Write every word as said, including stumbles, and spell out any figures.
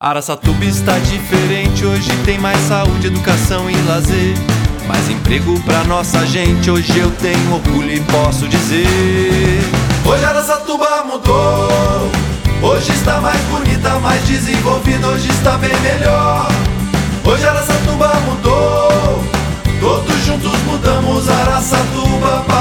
Araçatuba está diferente, hoje tem mais saúde, educação e lazer, mais emprego pra nossa gente, hoje eu tenho orgulho e posso dizer: hoje Araçatuba mudou, hoje está mais bonita, mais desenvolvida, hoje está bem melhor. Hoje Araçatuba mudou, todos juntos mudamos Araçatuba.